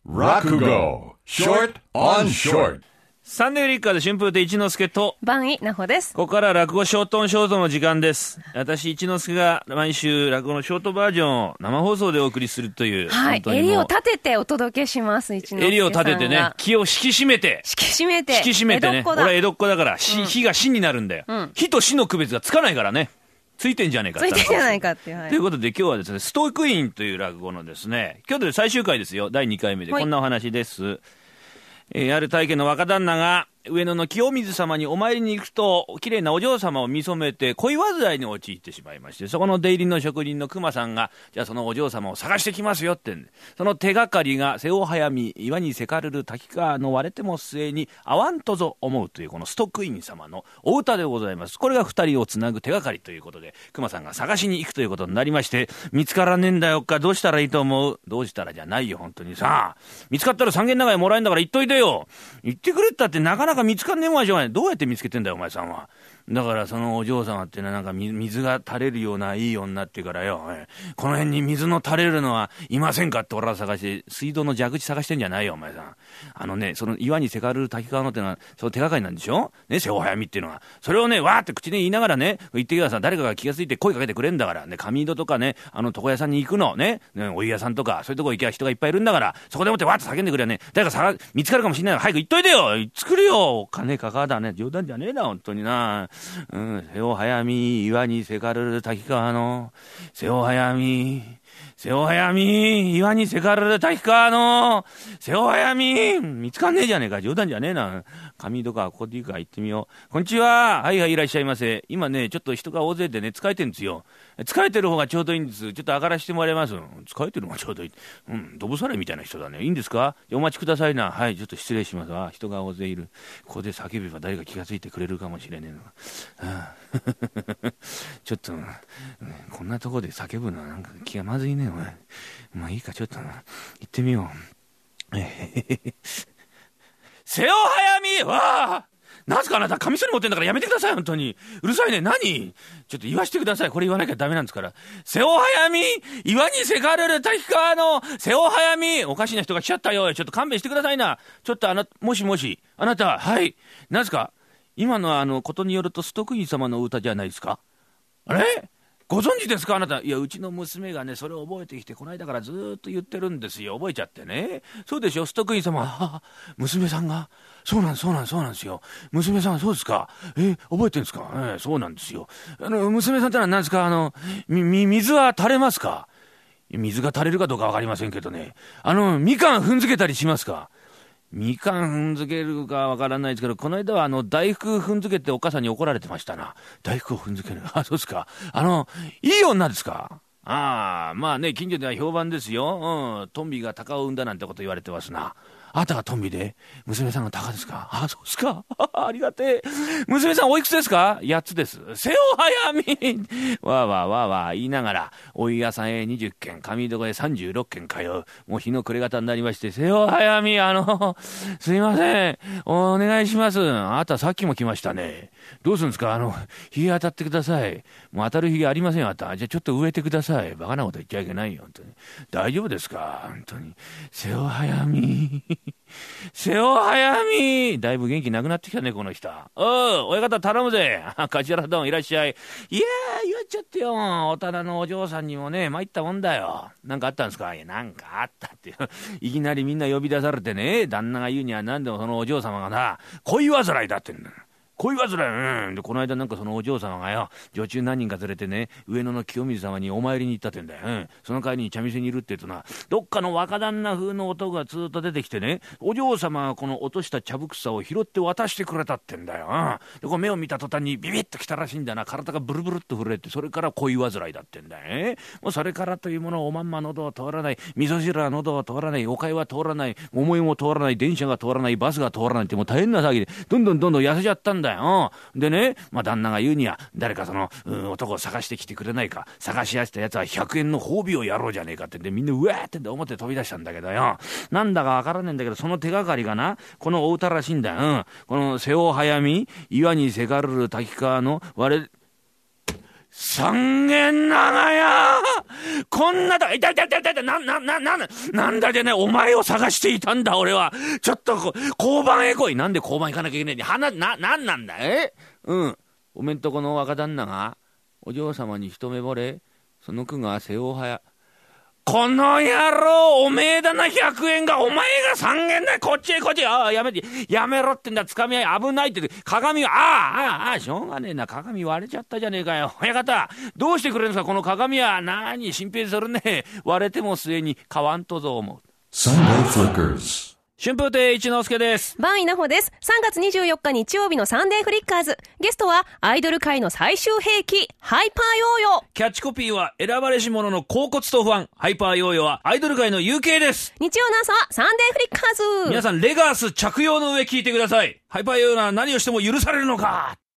落語 Short on Short。 サンデーリッカーで春風亭一之輔と番井なほです。 ここから落語ショートオンショートの時間です。私一之輔が毎週落語のショートバージョンを生放送でお送りするという、 はい、襟を立ててお届けします。一之輔さんが襟を立ててね、気を引き締めてね。俺は江戸っ子だから、火が火になるんだよ、火と火の区別がつかないからね。ついてんじゃねえかってついてんじゃないかっていう、はい、 ということで今日はですね、ストークインという落語のですね、今日で最終回ですよ。第2回目でこんなお話です、ある大家の若旦那が上野の清水様にお参りに行くと、綺麗なお嬢様を見初めて恋煩いに陥ってしまいまして、そこの出入りの職人の熊さんが、じゃあそのお嬢様を探してきますよって、その手がかりが瀬尾早見岩にせかるる滝川の割れても末に合わんとぞ思うという、このストックイン様のお歌でございます。これが二人をつなぐ手がかりということで、熊さんが探しに行くということになりまして、見つからねえんだよか、どうしたらいいと思う。どうしたらじゃないよ、本当にさ、見つかったら三軒長屋もらえんだから言っといてよ。言ってくれったってなかなか見つかんねえもんはしょうがない。どうやって見つけてんだよお前さんは。だからそのお嬢様っていうのはなんか水が垂れるようないい女っていうからよ、この辺に水の垂れるのはいませんかって俺は探して、水道の蛇口探してんじゃないよお前さん。その岩にせかるる滝川のってのはその手がかりなんでしょね、瀬尾早見っていうのは。それをね、わーって口で言いながらね、言ってください。誰かが気がついて声かけてくれんだからね。上井戸とかね、床屋さんに行くのね、お湯屋さんとかそういうとこ行きゃ人がいっぱいいるんだから、そこでもってわーって叫んでくれね、誰か見つかるかもしれないから早く言っといてよ。作るよ。お金かかだね。冗談じゃねえな本当にな。瀬尾早見岩にせかるる滝川の瀬尾早見岩にせかるる滝川の瀬尾早見見つかんねえじゃねえか。冗談じゃねえな。上戸かここでいいか、行ってみよう。こんにちは。はいはい、いらっしゃいませ。今ねちょっと人が大勢でね疲れてるんですよ。疲れてる方がちょうどいいんです。ちょっと上がらせてもらいます。疲れてる方がちょうどいい。どぶされみたいな人だね。いいんですか。お待ちくださいな。はい、ちょっと失礼しますわ。人が大勢いる。ここで叫べば誰か気がついてくれるかもしれねえの。ちょっと、こんなとこで叫ぶのはなんか気がまずいねお前。まあいいか、ちょっと行ってみよう。瀬尾早見わあ、なんすかあなたカミソリ持ってんだからやめてください本当に。うるさいね。何ちょっと言わしてください。これ言わなきゃダメなんですから。瀬尾早見岩にせかるる滝川の瀬尾早見。おかしな人が来ちゃったよ。ちょっと勘弁してくださいな。ちょっともしもしあなた、はい、なんすか今のことによるとストックイン様の歌じゃないですか。あれご存知ですかあなた。いや、うちの娘がねそれを覚えてきてこの間からずーっと言ってるんですよ。覚えちゃってね。そうでしょストックイン様。娘さんがそうなんですよ。娘さんそうですか。覚えてるんですか。そうなんですよ。娘さんってのは何ですか。水は垂れますか。水が垂れるかどうか分かりませんけどね。みかん踏んづけたりしますか。みかん踏んづけるかわからないですけど、この間は大福踏んづけてお母さんに怒られてましたな。大福を踏んづける。あ、そうですか。いい女ですか。まあね、近所では評判ですよ。トンビが鷹を産んだなんてこと言われてますな。あなたがトンビで娘さんが鷹ですか。あ、そうですか。ありがてえ。娘さんおいくつですか。8つです。瀬尾早見わーわーわーわー言いながらお湯屋さんへ20軒、上戸へ36軒通う。もう日の暮れ方になりまして、瀬尾早見すいませんお願いします。あなたさっきも来ましたね。どうするんですか。日当たってください。もう当たる日がありませんよあなた。じゃあちょっと植えてください。バカなこと言っちゃいけないよ本当に。大丈夫ですか本当に。瀬尾早見瀬尾早見だいぶ元気なくなってきたねこの人。親方頼むぜ。頭どんいらっしゃい。いやー言っちゃってよ。お棚のお嬢さんにもね参ったもんだよ。なんかあったんですか。いやなんかあったっていきなりみんな呼び出されてね、旦那が言うには何でもそのお嬢様がな恋煩いだってんだ。恋煩い。でこの間なんかそのお嬢様がよ女中何人か連れてね上野の清水様にお参りに行ったってんだよ。その帰りに茶店にいるって言うとな、どっかの若旦那風の男がずっと出てきてね、お嬢様がこの落とした茶ぶくさを拾って渡してくれたってんだよ。でこう目を見た途端にビビッときたらしいんだな。体がブルブルっと震えて、それから恋煩いだってんだよ。もうそれからというものおまんま喉を通らない、味噌汁は喉を通らない、おかゆは通らない、桃井も通らない、電車が通らない、バスが通らないってもう大変な騒ぎでどんどん痩せちゃったんだよ。でね、旦那が言うには誰かその男を探してきてくれないか、探し出したやつは100円の褒美をやろうじゃねえかってんで、みんなうわーって思って飛び出したんだけどよ。なんだかわからねえんだけど、その手がかりがなこのお歌らしいんだよ。この瀬尾早見岩にせかるる滝川の三軒長屋こんなだ、痛い、なんだじゃね、お前を探していたんだ、俺は。ちょっと、交番へ来い。なんで交番行かなきゃいけないんだ。なんなんだ、おめんとこの若旦那が、お嬢様に一目惚れ、その句が瀬尾早。この野郎、おめえだな、100円が、お前が3円だ、こっちへ。やめろってんだ、つかみ合い、危ないって、鏡が、しょうがねえな、鏡割れちゃったじゃねえかよ。親方、どうしてくれるんですか、この鏡は。心配するね。割れても末に買わんとぞ思う。 Sunday Flickers。 春風亭一之輔です。 バン稲穂です。3月24日日曜日のサンデーフリッカーズ。ゲストはアイドル界の最終兵器、ハイパーヨーヨー。 キャッチコピーは選ばれし者の甲骨と不安。ハイパーヨーヨーはアイドル界の UK です。 日曜の朝はサンデーフリッカーズ。 皆さんレガース着用の上聞いてください。ハイパーヨーヨーなら何をしても許されるのか。